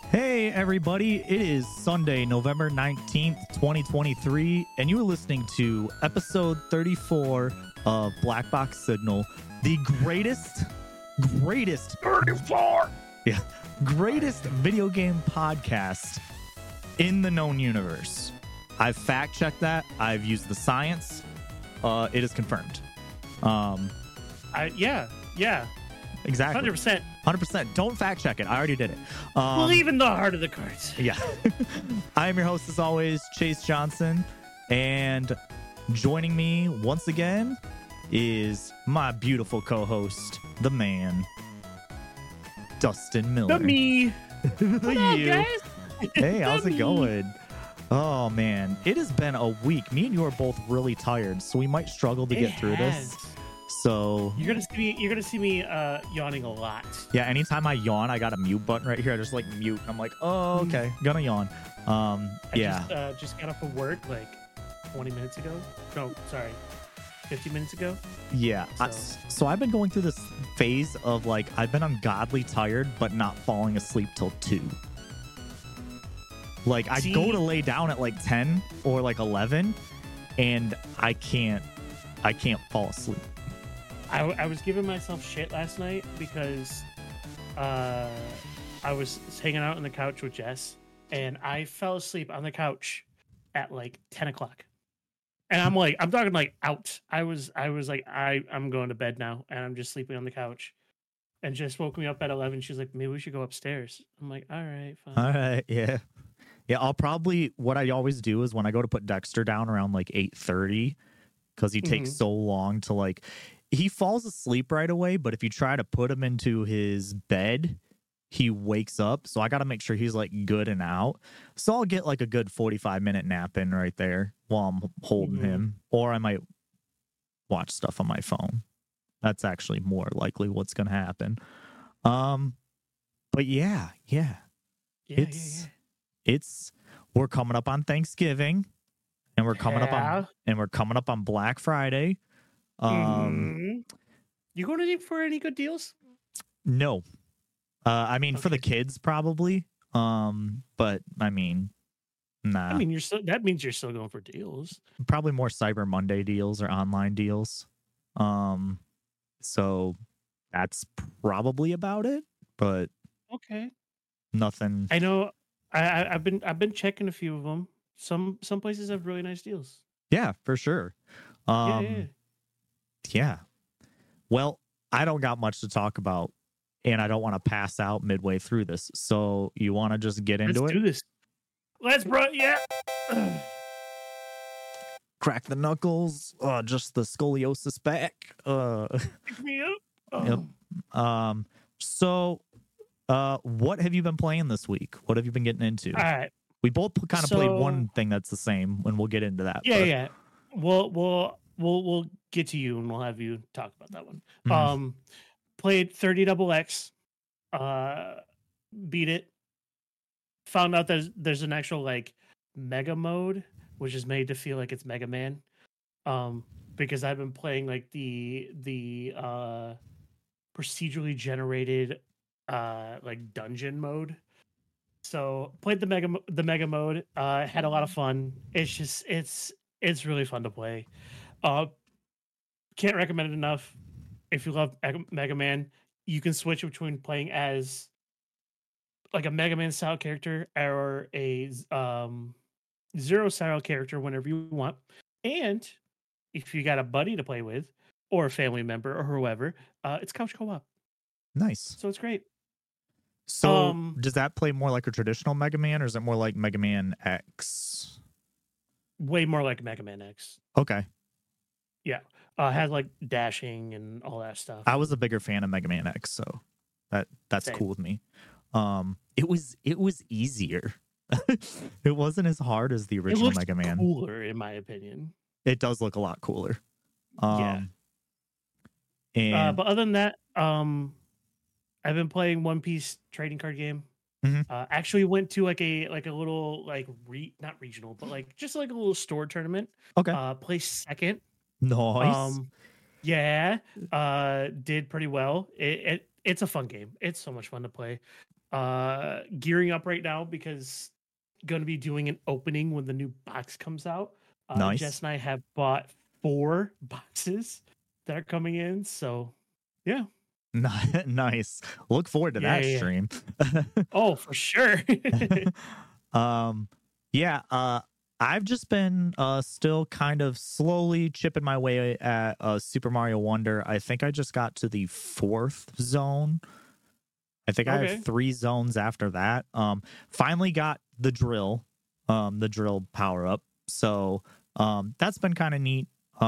Hey, everybody. It is Sunday, November 19th, 2023, and you are listening to episode 34 of Black Box Signal, the greatest 34! Yeah, greatest video game podcast in the known universe. I've fact-checked that. I've used the science. It is confirmed. Yeah. Exactly. 100%. 100%. Don't fact-check it. I already did it. Believe in the heart of the cards. Yeah. I am your host, as always, Chase Johnson. And joining me once again is my beautiful co-host, the man, Dustin Miller. The me. What up, guys? Hey, how's The it me. going? Oh, man. It has been a week. Me and you are both really tired, so we might struggle to get through this. So You're gonna see me yawning a lot. yeah, anytime I yawn, I got a mute button right here. I just like mute. I'm like, oh, okay, gonna yawn. Yeah. I just got off of work like 20 minutes ago. No, sorry, 50 minutes ago. Yeah. So I've been going through this phase of like, I've been ungodly tired, but not falling asleep till 2. Like, I go to lay down at like 10 or like 11, and I can't fall asleep. I was giving myself shit last night because I was hanging out on the couch with Jess, and I fell asleep on the couch at like 10 o'clock. And I'm talking like out. I was like, I'm going to bed now, and I'm just sleeping on the couch. And Jess woke me up at 11. She's like, maybe we should go upstairs. I'm like, all right, fine. All right. Yeah. Yeah. What I always do is when I go to put Dexter down around like 8:30, because he takes so long to like, he falls asleep right away, but if you try to put him into his bed, he wakes up. So I got to make sure he's like good and out. So I'll get like a good 45-minute nap in right there while I'm holding him, or I might watch stuff on my phone. That's actually more likely what's going to happen. But yeah. We're coming up on Thanksgiving, and we're coming up on Black Friday. You going to for any good deals? No. I mean, for the Okay. kids probably. But I mean, nah. I mean, that means you're still going for deals. Probably more Cyber Monday deals or online deals. So that's probably about it, but Okay. nothing. I know. I've been checking a few of them. Some places have really nice deals. Yeah, for sure. Yeah. Well, I don't got much to talk about, and I don't want to pass out midway through this. So you want to just get into Let's it? do this. Yeah. Crack the knuckles. Just the scoliosis back. Pick me up. Yep. So, what have you been playing this week? What have you been getting into? All right. We both kind of played So- one thing that's the same, and we'll get into that. Yeah. We'll get to you, and we'll have you talk about that one. Mhm. Played 30XX. Beat it. Found out there's an actual like mega mode, which is made to feel like it's Mega Man. Because I've been playing like the procedurally generated like dungeon mode. So played the mega mode. Had a lot of fun. It's really fun to play. Can't recommend it enough. If you love Mega Man, you can switch between playing as like a Mega Man style character or a Zero style character whenever you want. And if you got a buddy to play with or a family member or whoever, it's couch co-op. Nice. So it's great. So, does that play more like a traditional Mega Man, or is it more like Mega Man X? Way more like Mega Man X. Okay. Has like dashing and all that stuff. I was a bigger fan of Mega Man X, so that's Same. cool with me. It was easier. It wasn't as hard as the It original looks Mega Man. cooler, in my opinion. It does look a lot cooler. Yeah. And But other than that, I've been playing One Piece trading card game. Mhm. Actually went to like a little like not regional, but like just like a little store tournament. okay, Placed second. nice. Yeah. Did pretty well. It's a fun game. It's so much fun to play. gearing up right now because going to be doing an opening when the new box comes out. Nice. Jess and I have bought 4 boxes that are coming in. So, yeah. Nice. Look forward to that stream. Oh, for sure. Yeah. I've just been still kind of slowly chipping my way at Super Mario Wonder. I think I just got to the 4th zone. I think I have 3 zones after that. Finally got the drill power up. So that's been kind of neat.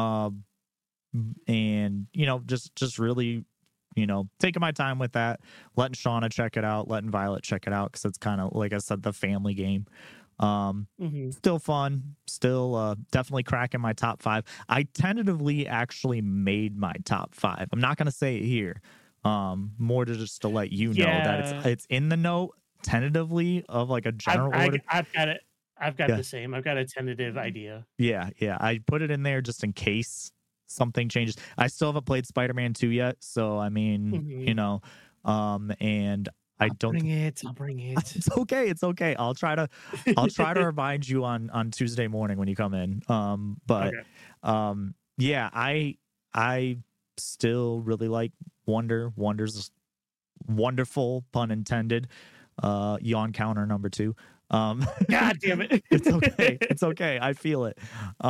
And just really, taking my time with that, letting Shauna check it out, letting Violet check it out, because it's kind of, like I said, the family game. Still fun, still definitely cracking my top 5. I tentatively actually made my top 5. I'm not gonna say it here, more to just to let you know that it's in the note tentatively of like a general order. I've got the same. I've got a tentative idea. Yeah, I put it in there just in case something changes. I still haven't played Spider-Man 2 yet, so I mean, and I'll bring it. It's okay. I'll try to remind you on Tuesday morning when you come in. Yeah, I still really like Wonder. Wonder's wonderful, pun intended. Yawn counter number 2. God damn it. It's okay. I feel it.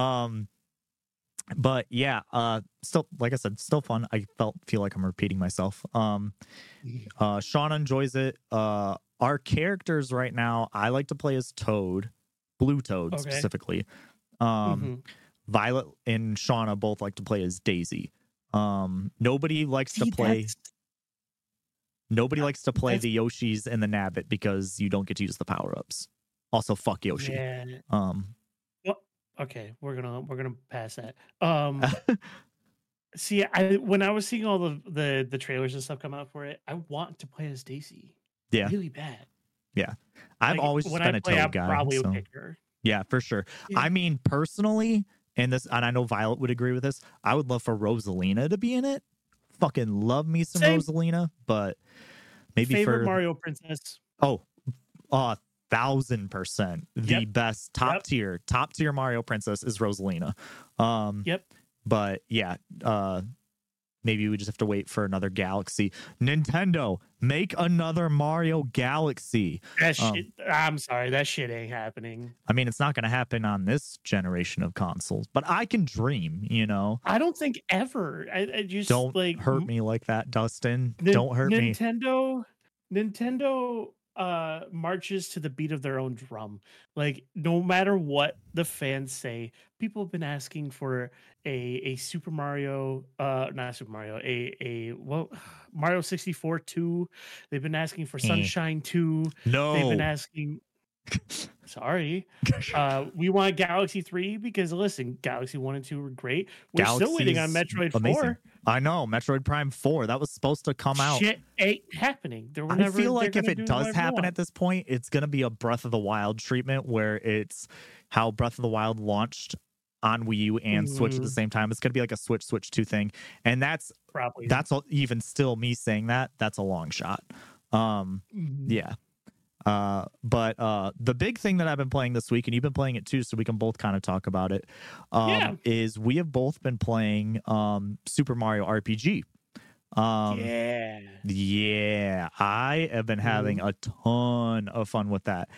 But yeah, still, like I said, still fun. I feel like I'm repeating myself. Shauna enjoys it. Our characters right now, I like to play as Toad, Blue Toad specifically. Violet and Shauna both like to play as Daisy. Nobody likes to play the Yoshis and the Nabbit because you don't get to use the power-ups. Also, fuck Yoshi. Yeah. Okay, we're gonna pass that. See, when I was seeing all the trailers and stuff come out for it, I want to play as Daisy. Yeah, really bad. Yeah, I've always been a Toad guy. Probably would pick her. Yeah, for sure. Yeah. I mean, personally, and I know Violet would agree with this, I would love for Rosalina to be in it. Fucking love me some Rosalina, but maybe favorite Mario princess. 1000%. The best top tier Mario princess is Rosalina. But yeah, maybe we just have to wait for another Galaxy. Nintendo, make another Mario Galaxy. That shit, I'm sorry, that shit ain't happening. I mean, it's not going to happen on this generation of consoles, but I can dream, I don't think ever. I just don't hurt me like that, Dustin. Don't hurt me. Nintendo marches to the beat of their own drum. Like, no matter what the fans say, people have been asking for a Super Mario, not Super Mario, Mario 64 2. They've been asking for Sunshine 2. No, they've been asking. Sorry, we want Galaxy 3 because listen, Galaxy 1 and 2 were great. We're still waiting on Metroid 4. I know, Metroid Prime 4. That was supposed to come out. Shit ain't happening. I feel like if it does happen at this point, it's going to be a Breath of the Wild treatment where it's how Breath of the Wild launched on Wii U and Switch at the same time. It's going to be like a Switch 2 thing. And that's even still me saying that's a long shot. Yeah. But the big thing that I've been playing this week, and you've been playing it too, so we can both kind of talk about it, is we have both been playing Super Mario RPG. Yeah, I have been having a ton of fun with that.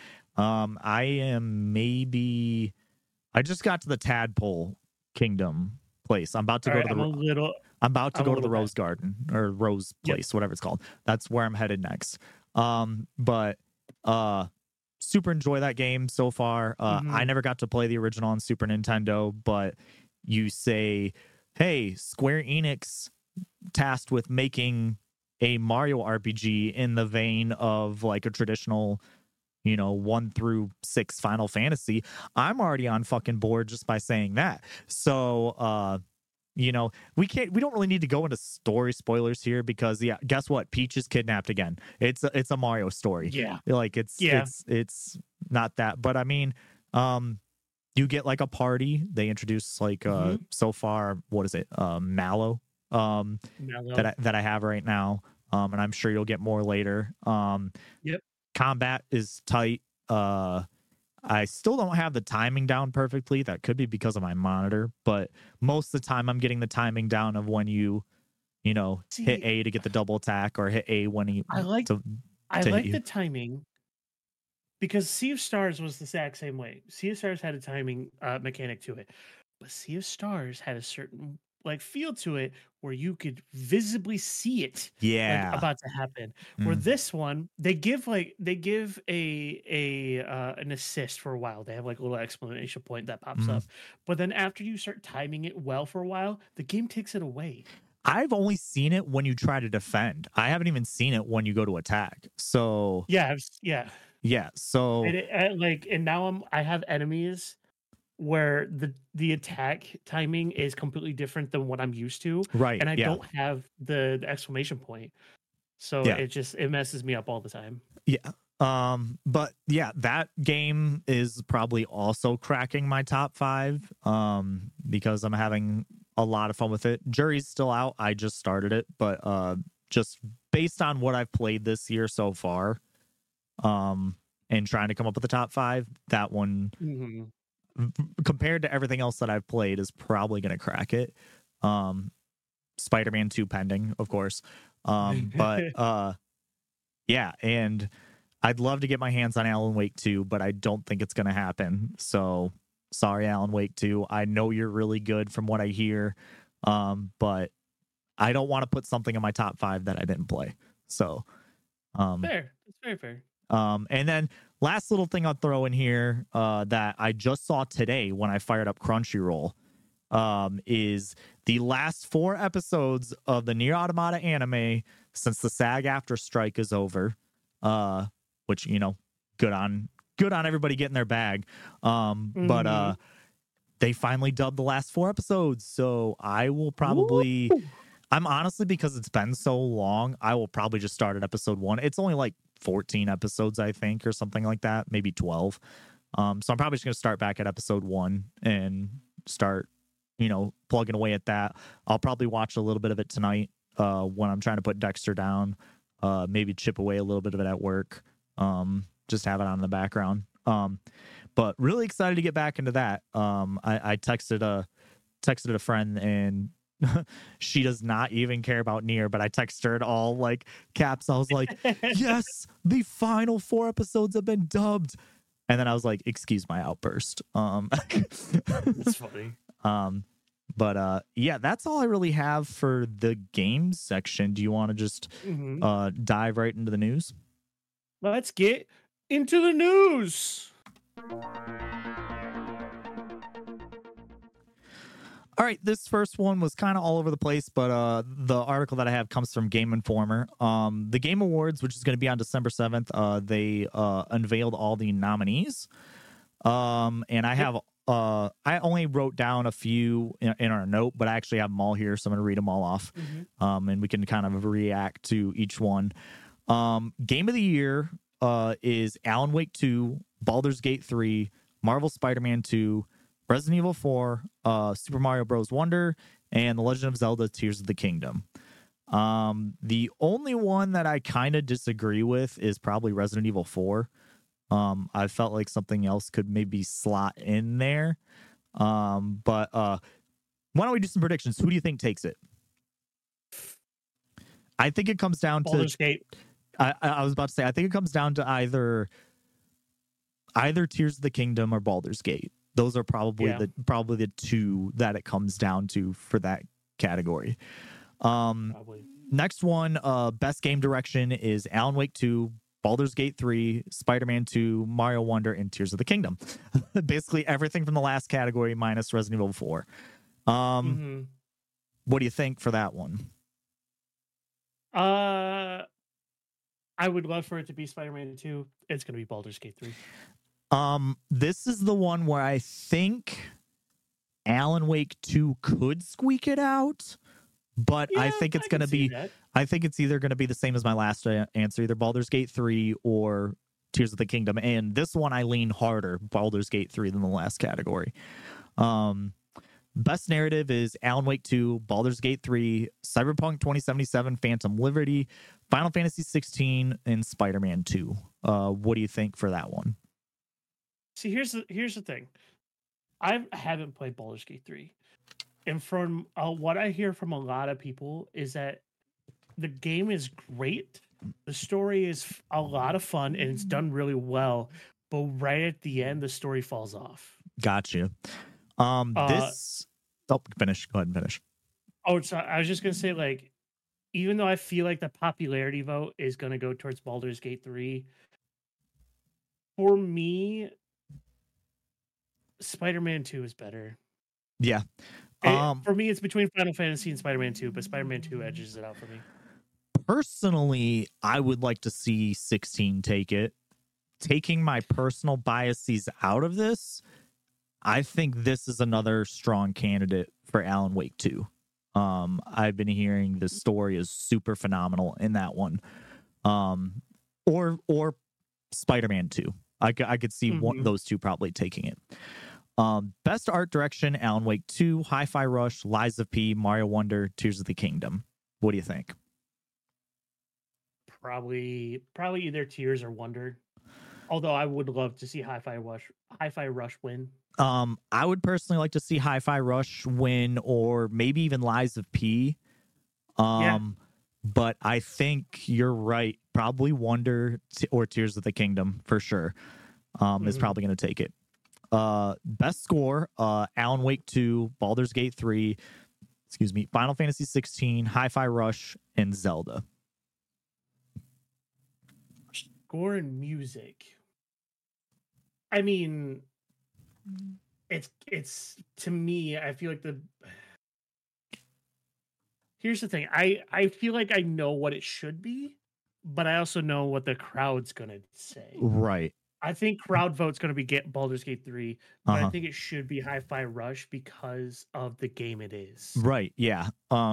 I just got to the Tadpole Kingdom place. I'm about to go to the Rose Garden or Rose Place, whatever it's called. That's where I'm headed next. But super enjoy that game so far. I never got to play the original on Super Nintendo, but you say, hey, Square Enix tasked with making a Mario RPG in the vein of like a traditional 1 through 6 Final Fantasy. I'm already on fucking board just by saying that. So we don't really need to go into story spoilers here because guess what? Peach is kidnapped again. It's a Mario story. Yeah. Like it's not that, but I mean, you get like a party. They introduce like so far, what is it? Mallow. That I have right now. and I'm sure you'll get more later. Yep. Combat is tight. I still don't have the timing down perfectly. That could be because of my monitor, but most of the time I'm getting the timing down of when you hit See, A to get the double attack, or hit A when he I like to I hit like you. the timing because Sea of Stars was the exact same way. Sea of Stars had a timing mechanic to it, but Sea of Stars had a certain like feel to it where you could visibly see it like Yeah. about to happen. Where Mm. this one, they give a an assist for a while. They have like a little exclamation point that pops Mm. up, but then after you start timing it well for a while, the game takes it away. I've only seen it when you try to defend. I haven't even seen it when you go to attack. So Yeah, yeah. So and now I have enemies where the attack timing is completely different than what I'm used to, right. and I Yeah. don't have the exclamation point. So Yeah. it messes me up all the time. Yeah. But yeah, that game is probably also cracking my top 5 because I'm having a lot of fun with it. Jury's still out. I just started it, but just based on what I've played this year so far, and trying to come up with the top 5, that one compared to everything else that I've played is probably going to crack it. Spider-Man 2 pending, of course. But yeah, and I'd love to get my hands on Alan Wake 2, but I don't think it's going to happen. So sorry, Alan Wake 2. I know you're really good from what I hear, but I don't want to put something in my top 5 that I didn't play. So fair. It's very fair. And then last little thing I'll throw in here that I just saw today when I fired up Crunchyroll is the last 4 episodes of the Nier Automata anime since the SAG-AFTRA strike is over. Which good on everybody getting their bag. But they finally dubbed the last 4 episodes, so I will probably. Woo! I'm honestly, because it's been so long, I will probably just start at episode 1. It's only like 14 episodes, I think, or something like that, maybe 12. So I'm probably just gonna start back at episode 1 and start, plugging away at that. I'll probably watch a little bit of it tonight when I'm trying to put Dexter down. Maybe chip away a little bit of it at work. Just have it on in the background. But really excited to get back into that. I texted a friend, and she does not even care about Nier, but I texted her in all like caps. I was like, yes, the final 4 episodes have been dubbed. And then I was like, excuse my outburst. That's funny. But yeah, that's all I really have for the games section. Do you want to just dive right into the news? Let's get into the news. All right, this first one was kind of all over the place, but the article that I have comes from Game Informer. The Game Awards, which is going to be on December 7th, they unveiled all the nominees. And I have I only wrote down a few in our note, but I actually have them all here, so I'm going to read them all off. And we can kind of react to each one. Game of the Year is Alan Wake 2, Baldur's Gate 3, Marvel Spider-Man 2, Resident Evil 4, Super Mario Bros. Wonder, and The Legend of Zelda Tears of the Kingdom. The only one that I kind of disagree with is probably Resident Evil 4. I felt like something else could maybe slot in there. But why don't we do some predictions? Who do you think takes it? I think it comes down Baldur's Gate. I was about to say, I think it comes down to either Tears of the Kingdom or Baldur's Gate. Those are probably the 2 that it comes down to for that category. Probably. Next one, best game direction is Alan Wake 2, Baldur's Gate 3, Spider-Man 2, Mario Wonder, and Tears of the Kingdom. Basically everything from the last category minus Resident Evil 4. What do you think for that one? I would love for it to be Spider-Man 2. It's going to be Baldur's Gate 3. This is the one where I think Alan Wake 2 could squeak it out, but I think it's going to be that. I think it's either going to be the same as my last answer, either Baldur's Gate 3 or Tears of the Kingdom. And this one I lean harder Baldur's Gate 3 than the last category. Best narrative is Alan Wake 2, Baldur's Gate 3, Cyberpunk 2077, Phantom Liberty, Final Fantasy 16, and Spider-Man 2. What do you think for that one? See, here's the thing. I haven't played Baldur's Gate 3. And from what I hear from a lot of people is that the game is great. The story is a lot of fun and it's done really well. But right at the end, the story falls off. Gotcha. Finish. Go ahead and finish. Oh, so I was just gonna say, like, even though I feel like the popularity vote is gonna go towards Baldur's Gate 3, for me, Spider-Man 2 is better. Yeah. For me, it's between Final Fantasy and Spider-Man 2, but Spider-Man 2 edges it out for me. Personally, I would like to see 16 take it. Taking my personal biases out of this, I think this is another strong candidate for Alan Wake 2. I've been hearing the story is super phenomenal in that one. Or Spider-Man 2. I could see those two probably taking it. Best art direction, Alan Wake 2, Hi-Fi Rush, Lies of P, Mario Wonder, Tears of the Kingdom. What do you think? Probably either Tears or Wonder. Although I would love to see Hi-Fi Rush win. I would personally like to see Hi-Fi Rush win, or maybe even Lies of P. But I think you're right. Probably Wonder or Tears of the Kingdom for sure. Is probably going to take it. Best score, Alan Wake 2, Baldur's Gate 3, Final Fantasy 16, Hi-Fi Rush, and Zelda. Score and music. I mean, it's to me, I feel like here's the thing. I feel like I know what it should be, but I also know what the crowd's gonna say. Right. I think crowd vote's gonna be Baldur's Gate 3, but I think it should be Hi-Fi Rush because of the game it is. Right. Yeah.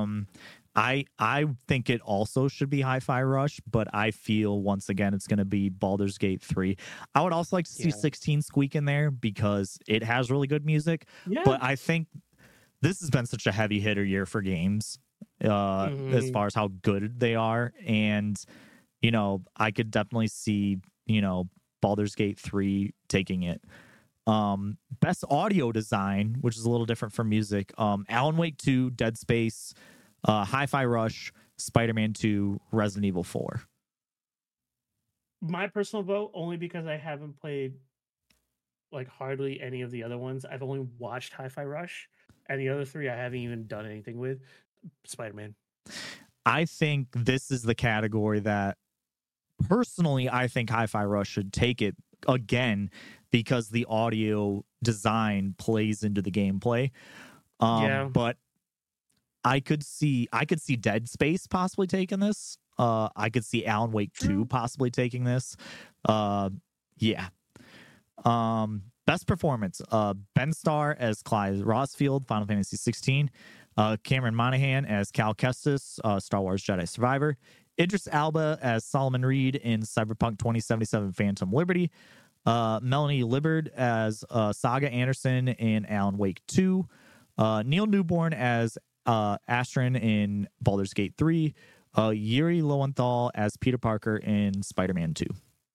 I think it also should be Hi-Fi Rush, but I feel once again it's going to be Baldur's Gate 3. I would also like to see 16 squeak in there because it has really good music. Yeah. But I think this has been such a heavy hitter year for games as far as how good they are. And, you know, I could definitely see, you know, Baldur's Gate 3 taking it. Best audio design, which is a little different from music. Alan Wake 2, Dead Space, Hi-Fi Rush, Spider-Man 2, Resident Evil 4. My personal vote, only because I haven't played like hardly any of the other ones. I've only watched Hi-Fi Rush, and the other three I haven't even done anything with. Spider-Man. I think this is the category that personally I think Hi-Fi Rush should take it again because the audio design plays into the gameplay. But I could see Dead Space possibly taking this. I could see Alan Wake 2 possibly taking this. Best performance, Ben Starr as Clyde Rosfield, Final Fantasy 16. Cameron Monaghan as Cal Kestis, Star Wars Jedi Survivor. Idris Elba as Solomon Reed in Cyberpunk 2077 Phantom Liberty. Melanie Liburd as Saga Anderson in Alan Wake 2. Neil Newborn as Astron in Baldur's Gate 3. Yuri Lowenthal as Peter Parker in Spider-Man 2.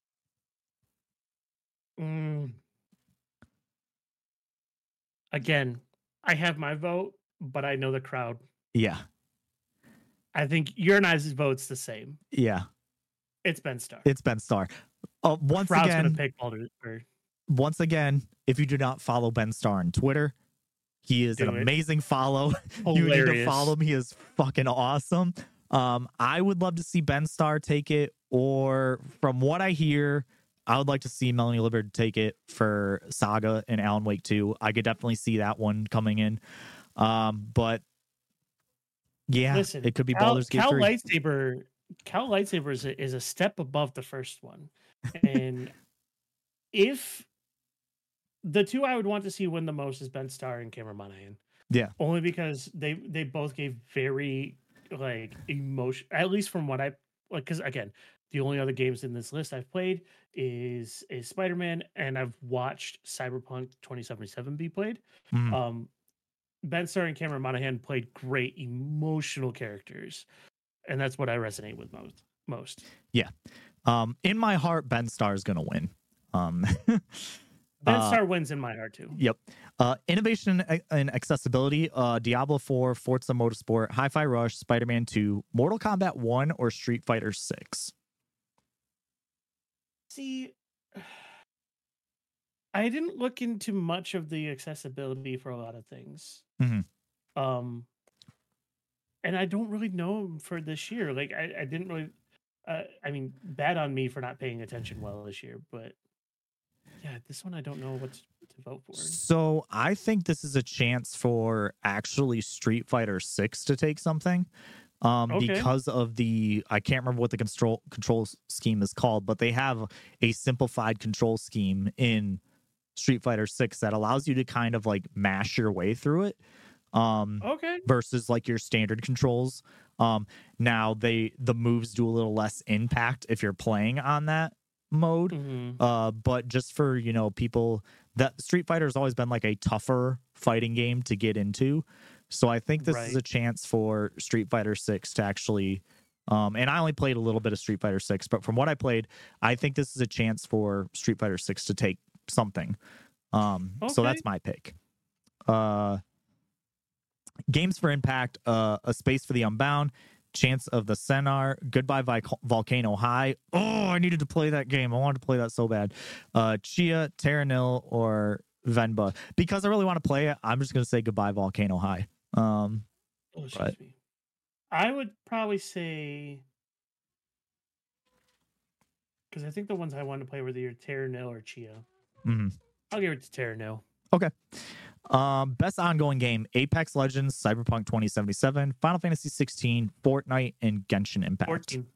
Again, I have my vote, but I know the crowd. Yeah. I think your and I's vote's the same. Yeah. It's Ben Starr. Once again, if you do not follow Ben Starr on Twitter, he is an amazing follow. You need to follow him. He is fucking awesome. I would love to see Ben Starr take it, or from what I hear, I would like to see Melanie Liburd take it for Saga and Alan Wake 2. I could definitely see that one coming in. But yeah, listen, it could be Baldur's Gate 3. Cal Lightsaber is a step above the first one. And if the two I would want to see win the most is Ben Starr and Cameron Monaghan. Yeah. Only because they both gave very like emotion, at least from what I like, because again, the only other games in this list I've played is Spider-Man, and I've watched Cyberpunk 2077 be played. Ben Starr and Cameron Monaghan played great emotional characters, and that's what I resonate with most. Yeah. In my heart, Ben Starr is gonna win. Ben Starr wins in my heart too. Yep. Innovation and accessibility, Diablo 4, Forza Motorsport, Hi-Fi Rush, Spider-Man 2, Mortal Kombat 1, or Street Fighter 6. See, I didn't look into much of the accessibility for a lot of things. Mm-hmm. And I don't really know for this year. Like I didn't really I mean, bad on me for not paying attention well this year, but yeah, this one I don't know what to vote for. So I think this is a chance for actually Street Fighter 6 to take something. Because of I can't remember what the control scheme is called, but they have a simplified control scheme in Street Fighter 6 that allows you to kind of like mash your way through it. Versus like your standard controls. Now the moves do a little less impact if you're playing on that mode. Mm-hmm. But just for, people, that Street Fighter has always been like a tougher fighting game to get into. So I think this is a chance for Street Fighter 6 to actually, and I only played a little bit of Street Fighter 6, but from what I played, I think this is a chance for Street Fighter 6 to take something. So that's my pick. Games for Impact, A Space for the Unbound, Chance of the Senar, Goodbye Volcano High. Oh, I needed to play that game. I wanted to play that so bad. Chia, Terra Nil, or Venba. Because I really want to play it, I'm just going to say Goodbye Volcano High. Excuse me. I would probably say, because I think the ones I wanted to play were either Terra Nil or Chia. Mm-hmm. I'll give it to Terra Nil. Okay. Best ongoing game: Apex Legends, Cyberpunk 2077, Final Fantasy 16, Fortnite, and Genshin Impact. 14.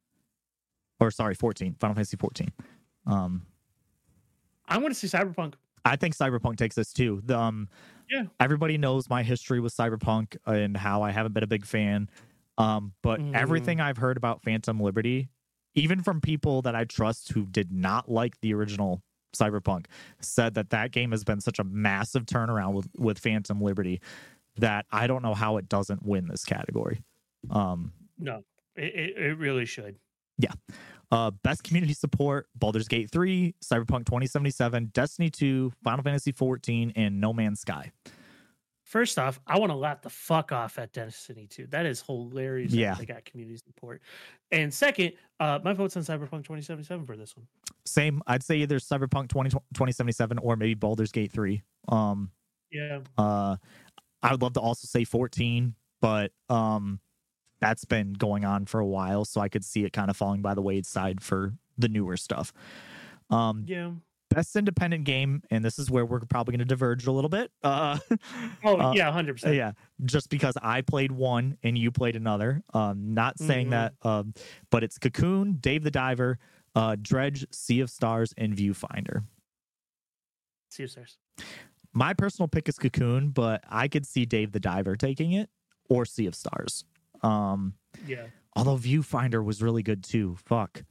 14. Final Fantasy 14. I'm going to say Cyberpunk. I think Cyberpunk takes this too. Yeah. Everybody knows my history with Cyberpunk and how I haven't been a big fan. But everything I've heard about Phantom Liberty, even from people that I trust who did not like the original Cyberpunk, said that game has been such a massive turnaround with Phantom Liberty that I don't know how it doesn't win this category. No, it really should. Yeah. Best community support: Baldur's Gate 3, Cyberpunk 2077, Destiny 2, Final Fantasy 14, and No Man's Sky. First off, I want to laugh the fuck off at Destiny 2. That is hilarious. Yeah. They got community support. And second, my vote's on Cyberpunk 2077 for this one. Same. I'd say either Cyberpunk 2077 or maybe Baldur's Gate 3. Yeah. I would love to also say 14, but that's been going on for a while, so I could see it kind of falling by the wayside for the newer stuff. Yeah. Best independent game, and this is where we're probably going to diverge a little bit. Yeah, 100%. Yeah, just because I played one and you played another. Not saying that, but it's Cocoon, Dave the Diver, Dredge, Sea of Stars, and Viewfinder. Sea of Stars. My personal pick is Cocoon, but I could see Dave the Diver taking it, or Sea of Stars. Yeah. Although Viewfinder was really good too. Fuck.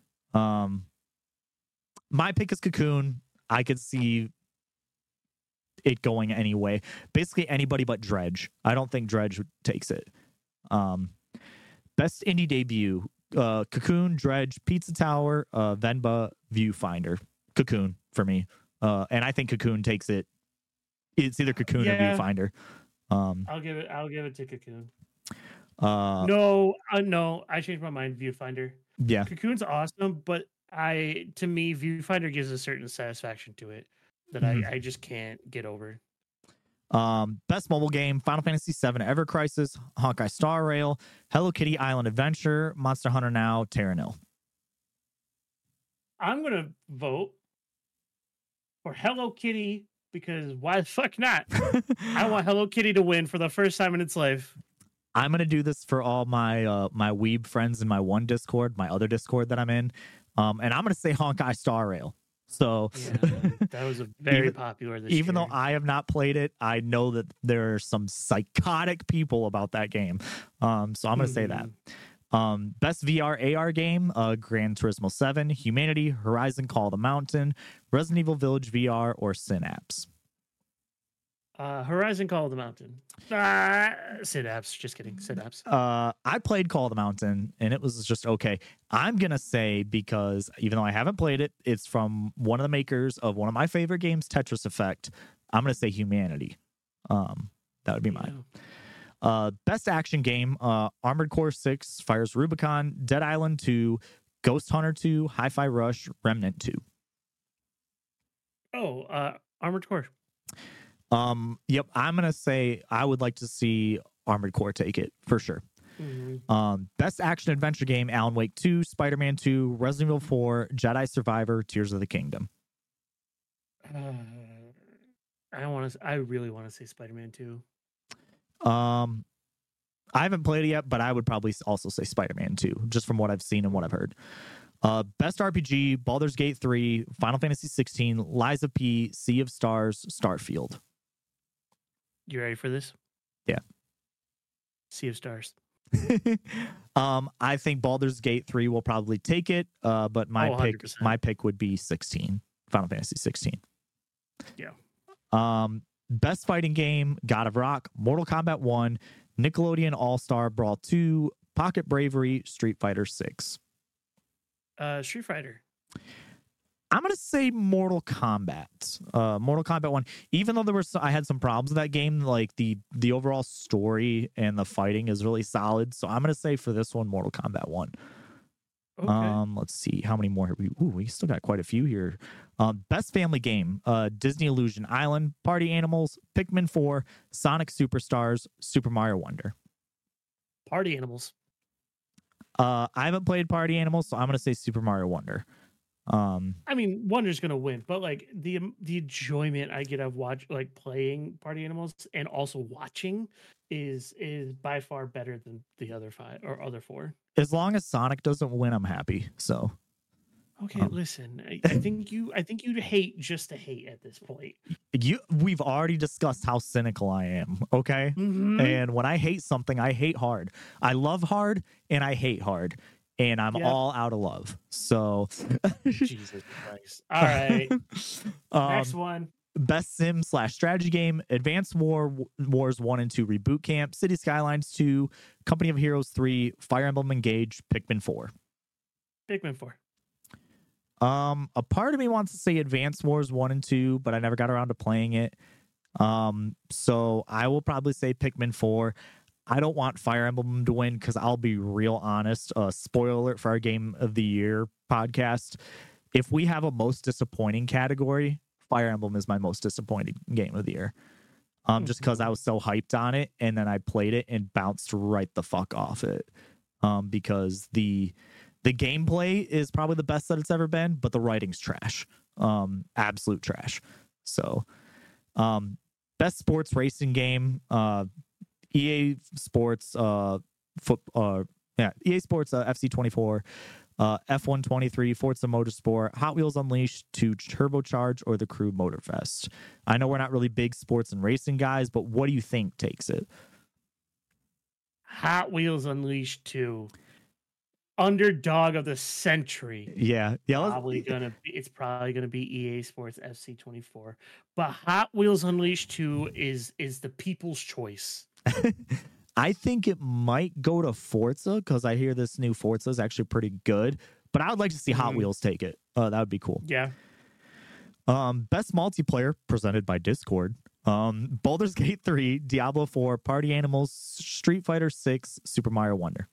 My pick is Cocoon. I could see it going anyway. Basically anybody but Dredge. I don't think Dredge takes it. Best indie debut: Cocoon, Dredge, Pizza Tower, Venba, Viewfinder. Cocoon for me. And I think Cocoon takes it. It's either Cocoon or Viewfinder. I'll give it to Cocoon. No, I changed my mind. Viewfinder. Yeah. Cocoon's awesome, but to me, Viewfinder gives a certain satisfaction to it that I just can't get over. Best mobile game: Final Fantasy VII, Ever Crisis, Honkai Star Rail, Hello Kitty Island Adventure, Monster Hunter Now, Terra Nil. I'm gonna vote for Hello Kitty because why the fuck not? I want Hello Kitty to win for the first time in its life. I'm gonna do this for all my my weeb friends in my one Discord, my other Discord that I'm in, and I'm gonna say Honkai Star Rail. So that was a very popular this even year. though I have not played it, I know that there are some psychotic people about that game. So I'm gonna say that. Best VR AR game: Gran Turismo 7, Humanity, Horizon Call of the Mountain, Resident Evil Village VR, or Synapse. Horizon Call of the Mountain. Synapse. Just kidding. Synapse. I played Call of the Mountain and it was just okay. I'm gonna say, because even though I haven't played it, it's from one of the makers of one of my favorite games, Tetris Effect. I'm gonna say Humanity. That would be mine. Best action game: Armored Core 6, Fires Rubicon, Dead Island 2, Ghost Hunter 2, Hi-Fi Rush, Remnant 2. Armored Core. Yep, I'm gonna say I would like to see Armored Core take it for sure. Mm-hmm. Best action adventure game: Alan Wake 2, Spider-Man 2, Resident Evil 4, Jedi Survivor, Tears of the Kingdom. I really want to say Spider-Man 2. I haven't played it yet, but I would probably also say Spider-Man 2, just from what I've seen and what I've heard. Best RPG: Baldur's Gate 3, Final Fantasy 16, Lies of P, Sea of Stars, Starfield. You ready for this? Yeah. Sea of Stars. I think Baldur's Gate 3 will probably take it, but my pick would be 16, Final Fantasy 16. Yeah. Best fighting game: God of Rock, Mortal Kombat 1, Nickelodeon All-Star Brawl 2, Pocket Bravery, Street Fighter 6. Street Fighter. I'm gonna say Mortal Kombat. Mortal Kombat 1. Even though I had some problems with that game, like the overall story and the fighting is really solid. So I'm gonna say for this one, Mortal Kombat 1. Okay. Let's see how many more have we. We still got quite a few here. Best family game: Disney Illusion Island, Party Animals, Pikmin 4, Sonic Superstars, Super Mario Wonder. Party Animals. I haven't played Party Animals, so I'm gonna say Super Mario Wonder. I mean, Wonder's gonna win, but like the enjoyment I get of playing Party Animals and also watching is by far better than the other 5 or other 4. As long as Sonic doesn't win, I'm happy. So okay, listen, I think you'd hate just to hate at this point. We've already discussed how cynical I am, okay? Mm-hmm. And when I hate something, I hate hard. I love hard and I hate hard. And I'm all out of love. So Jesus Christ. All right. Next one. Best sim/strategy game: Advanced Wars 1 and 2 Reboot Camp, City Skylines 2, Company of Heroes 3, Fire Emblem Engage, Pikmin 4. Pikmin 4. A part of me wants to say Advanced Wars 1 and 2, but I never got around to playing it. So I will probably say Pikmin 4. I don't want Fire Emblem to win because I'll be real honest. Spoiler alert for our Game of the Year podcast. If we have a most disappointing category, Fire Emblem is my most disappointing Game of the Year. Just because I was so hyped on it, and then I played it and bounced right the fuck off it. Because the gameplay is probably the best that it's ever been, but the writing's trash. Absolute trash. So, best sports racing game: EA Sports, EA Sports FC24, F123, Forza Motorsport, Hot Wheels Unleashed, to Turbocharge, or the Crew Motorfest. I know we're not really big sports and racing guys, but what do you think takes it? Hot Wheels Unleashed 2. Underdog of the century. Yeah. It's probably gonna be EA Sports FC24. But Hot Wheels Unleashed 2 is the people's choice. I think it might go to Forza because I hear this new Forza is actually pretty good. But I would like to see Hot Wheels take it. That would be cool. Yeah. Best multiplayer presented by Discord: Baldur's Gate 3, Diablo 4, Party Animals, Street Fighter 6, Super Mario Wonder.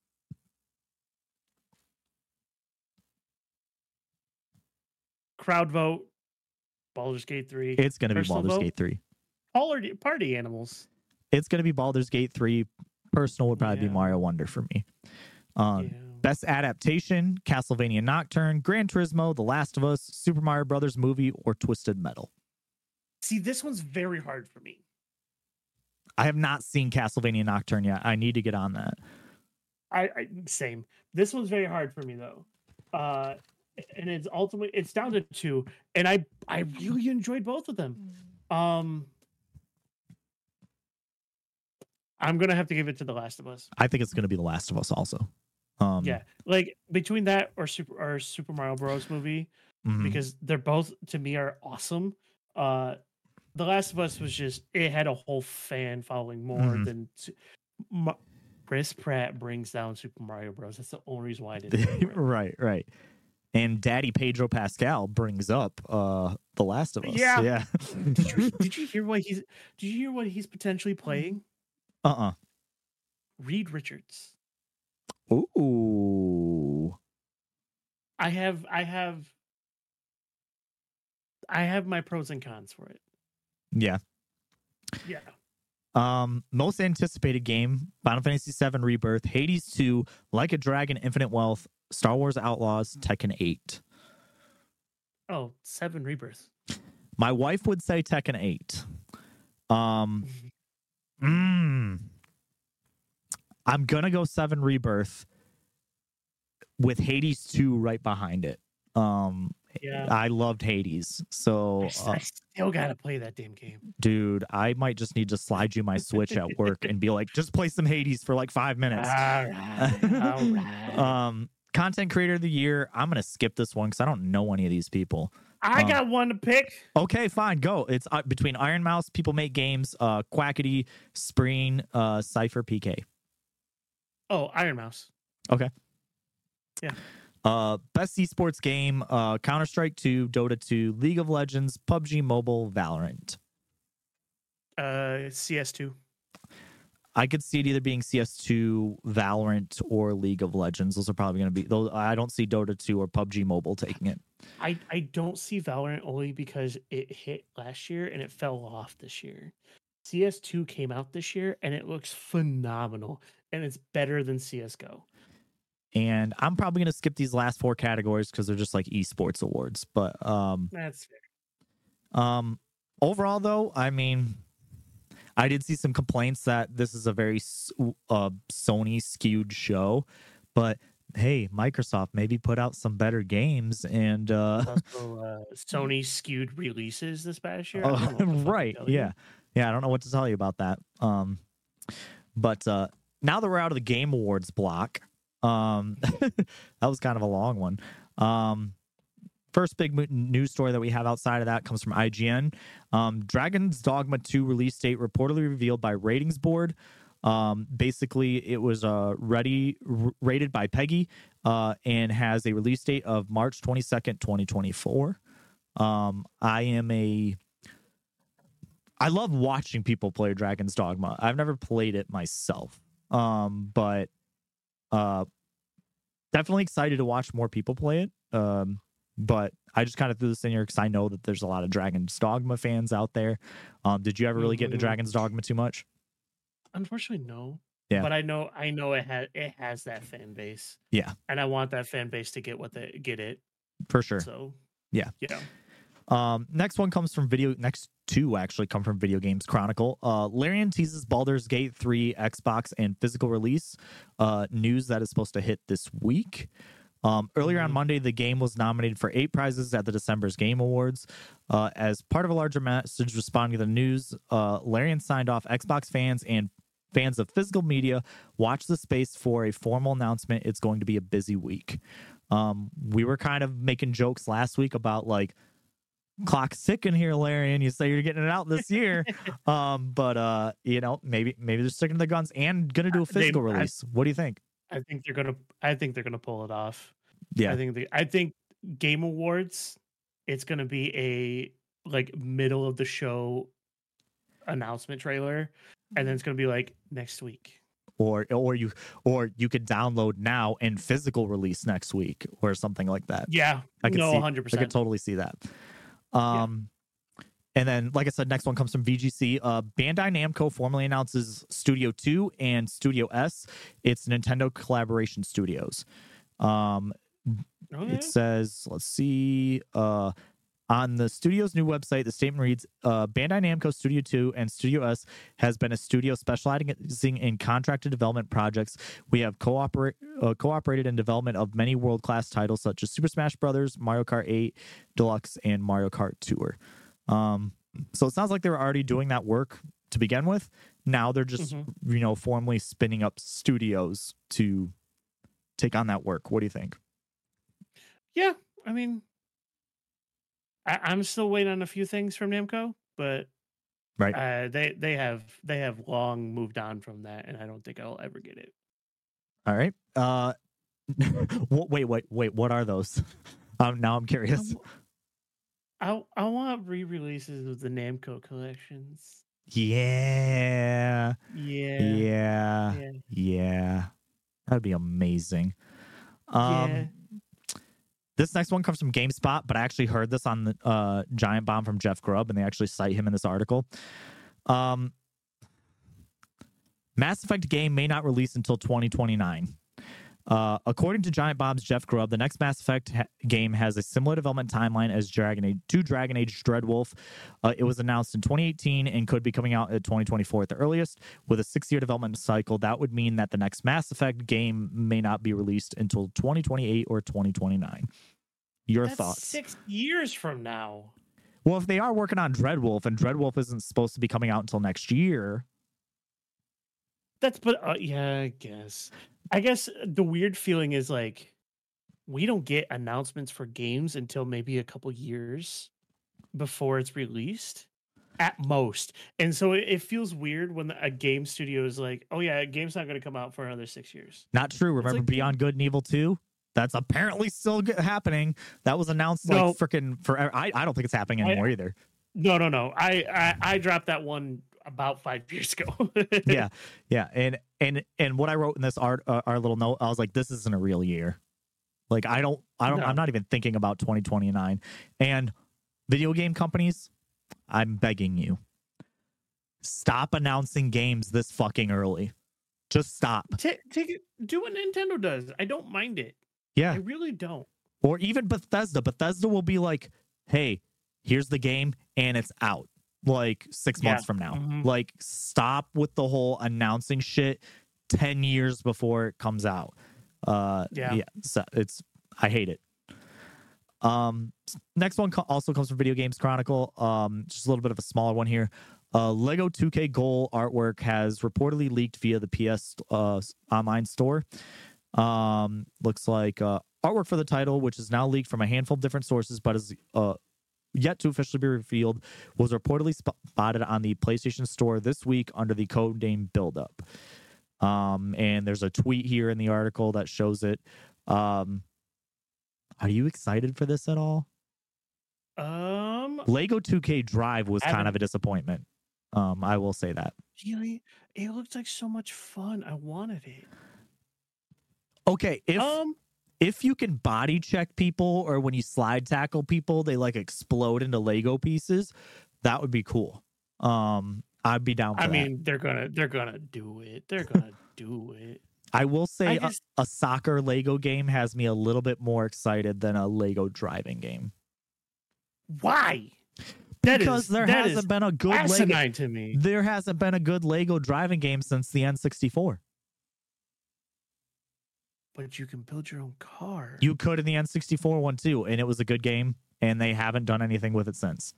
Crowd vote. Baldur's Gate 3. It's going to be Baldur's Gate 3. Party Animals. It's going to be Baldur's Gate 3. Personal would probably be Mario Wonder for me. Best adaptation: Castlevania Nocturne, Gran Turismo, The Last of Us, Super Mario Brothers movie, or Twisted Metal. See, this one's very hard for me. I have not seen Castlevania Nocturne yet. I need to get on that. I same. This one's very hard for me though. And it's down to 2, and I really enjoyed both of them. I'm gonna have to give it to The Last of Us. I think it's gonna be The Last of Us also. Yeah, like between that or Super Mario Bros. Movie, because they're both to me are awesome. The The Last of Us was just it had a whole fan following more Mhm. than Chris Pratt brings down Super Mario Bros. That's the only reason why I didn't vote for it. Right. And Daddy Pedro Pascal brings up The Last of Us. Yeah. Yeah. Did you hear what he's potentially playing? Uh-uh. Reed Richards. Ooh. I have my pros and cons for it. Yeah. Yeah. Most anticipated game: Final Fantasy VII Rebirth, Hades 2, Like a Dragon, Infinite Wealth, Star Wars Outlaws, Tekken 8. Oh, 7 Rebirth. My wife would say Tekken 8. I'm gonna go 7 Rebirth with Hades 2 right behind it. Yeah. I loved Hades, so I still gotta play that damn game. dude, I might just need to slide you my Switch at work and be like, just play some Hades for like 5 minutes. All right. Content Creator of the Year. I'm gonna skip this one because I don't know any of these people. I got one to pick. Okay, fine, go. It's between Iron Mouse, People Make Games, Quackity, Spreen, Cypher, PK. Oh, Iron Mouse. Okay. Yeah. Best esports game: Counter-Strike 2, Dota 2, League of Legends, PUBG Mobile, Valorant. CS2. I could see it either being CS2, Valorant, or League of Legends. Those are probably going to be those. I don't see Dota 2 or PUBG Mobile taking it. I don't see Valorant only because it hit last year and it fell off this year. CS2 came out this year and it looks phenomenal and it's better than CSGO. And I'm probably going to skip these last 4 categories because they're just like esports awards. But that's fair. Overall, though, I mean, I did see some complaints that this is a very Sony skewed show, but hey, Microsoft maybe put out some better games and also, Sony skewed releases this past year. Right. Yeah. I don't know what to tell you about that. But now that we're out of the Game Awards block, that was kind of a long one. First big news story that we have outside of that comes from IGN. Dragon's Dogma 2 release date reportedly revealed by Ratings Board. Basically, it was rated by Peggy and has a release date of March 22nd, 2024. I love watching people play Dragon's Dogma. I've never played it myself, but definitely excited to watch more people play it. But I just kind of threw this in here because I know that there's a lot of Dragon's Dogma fans out there. Did you ever really get into Dragon's Dogma too much? Unfortunately, no. Yeah. But I know it has that fan base. Yeah. And I want that fan base to get get it. For sure. So yeah. Next one comes from next two actually come from Video Games Chronicle. Larian teases Baldur's Gate 3 Xbox and physical release. News that is supposed to hit this week. Earlier on Monday, the game was nominated for 8 prizes at the December's Game Awards. As part of a larger message responding to the news, Larian signed off Xbox fans and fans of physical media. Watch the space for a formal announcement. It's going to be a busy week. We were kind of making jokes last week about like, clock's ticking here, Larian. You say you're getting it out this year. But maybe they're sticking to the guns and gonna do a physical release. What do you think? I think they're gonna pull it off. Yeah. I think Game Awards, it's gonna be a like middle of the show announcement trailer, and then it's gonna be like next week. Or you could download now and physical release next week or something like that. Yeah. I could 100%. I could totally see that. And then, like I said, next one comes from VGC. Bandai Namco formally announces Studio 2 and Studio S. It's Nintendo Collaboration Studios. It says, let's see, on the studio's new website, the statement reads, Bandai Namco Studio 2 and Studio S has been a studio specializing in contracted development projects. We have cooperated in development of many world-class titles such as Super Smash Bros., Mario Kart 8 Deluxe, and Mario Kart Tour. So it sounds like they were already doing that work to begin with. Now they're just, formally spinning up studios to take on that work. What do you think? Yeah, I mean, I'm still waiting on a few things from Namco, but Right. They have long moved on from that, and I don't think I'll ever get it. All right. Wait. What are those? Now I'm curious. I want re-releases of the Namco collections. Yeah. Yeah. That'd be amazing. Yeah. This next one comes from GameSpot, but I actually heard this on the Giant Bomb from Jeff Grubb, and they actually cite him in this article. Mass Effect game may not release until 2029. According to Giant Bomb's Jeff Grubb, the next Mass Effect game has a similar development timeline as Dragon Age Dreadwolf. It was announced in 2018 and could be coming out at 2024 at the earliest. With a 6-year development cycle, that would mean that the next Mass Effect game may not be released until 2028 or 2029. That's thoughts? 6 years from now. Well, if they are working on Dreadwolf, and Dreadwolf isn't supposed to be coming out until next year. Yeah, I guess the weird feeling is like we don't get announcements for games until maybe a couple years before it's released at most. And so it feels weird when a game studio is like, oh yeah, a game's not going to come out for another 6 years. Not true. Remember Beyond Good and Evil 2? That's apparently still happening. That was announced like freaking forever. I don't think it's happening anymore either. No. I dropped that one about 5 years ago. yeah. And what I wrote in this our little note, I was like, this isn't a real year. Like I'm not even thinking about 2029. And video game companies, I'm begging you, stop announcing games this fucking early. Just stop. Take it. Do what Nintendo does. I don't mind it. Yeah, I really don't. Or even Bethesda. Bethesda will be like, hey, here's the game and it's out like 6 months from now. Mm-hmm. Like, stop with the whole announcing shit 10 years before it comes out. So I hate it. Next one also comes from Video Games Chronicle. Just a little bit of a smaller one here. Lego 2K Goal artwork has reportedly leaked via the PS online store. Looks like artwork for the title, which is now leaked from a handful of different sources, but is yet to officially be revealed, was reportedly spotted on the PlayStation Store this week under the code name Build-Up. And there's a tweet here in the article that shows it. Are you excited for this at all? Lego 2K Drive was kind of a disappointment. I will say that. Really? It looked like so much fun. I wanted it. Okay, if you can body check people, or when you slide tackle people, they like explode into Lego pieces, that would be cool. I'd be down for that. I mean, they're gonna do it. They're gonna do it. I will say a soccer Lego game has me a little bit more excited than a Lego driving game. Why? Because there hasn't been a good Lego to me. There hasn't been a good Lego driving game since the N64. But you can build your own car. You could in the N64 one too, and it was a good game, and they haven't done anything with it since.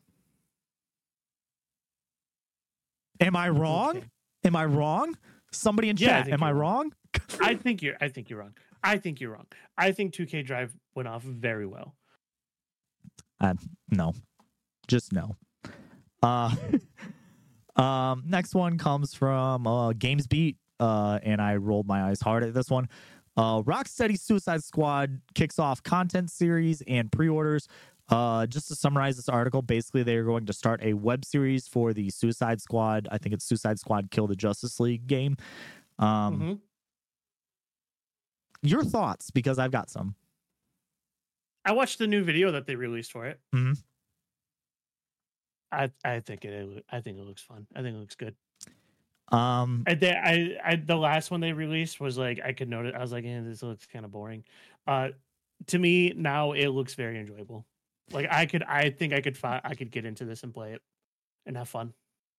Am I wrong? Okay. Am I wrong? Somebody in chat, am I wrong? I think you're wrong. I think 2K Drive went off very well. No. Just no. Next one comes from GamesBeat, and I rolled my eyes hard at this one. Rocksteady Suicide Squad kicks off content series and pre-orders. Just to summarize this article, basically they're going to start a web series for the Suicide Squad. I think it's Suicide Squad Kill the Justice League game. Your thoughts, because I've got some. I watched the new video that they released for it. Mm-hmm. I think it looks fun. I think it looks good. The last one they released was like, I could notice, I was like, this looks kind of boring. To me now it looks very enjoyable. Like I think I could get into this and play it and have fun.